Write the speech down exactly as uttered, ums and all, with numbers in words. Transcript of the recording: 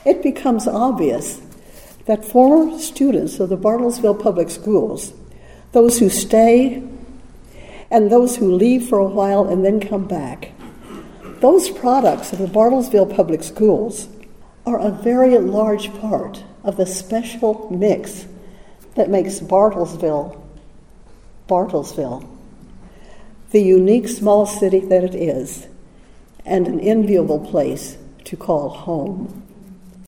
it becomes obvious that former students of the Bartlesville Public Schools, those who stay and those who leave for a while and then come back, those products of the Bartlesville Public Schools are a very large part of the special mix that makes Bartlesville, Bartlesville, the unique small city that it is, and an enviable place to call home.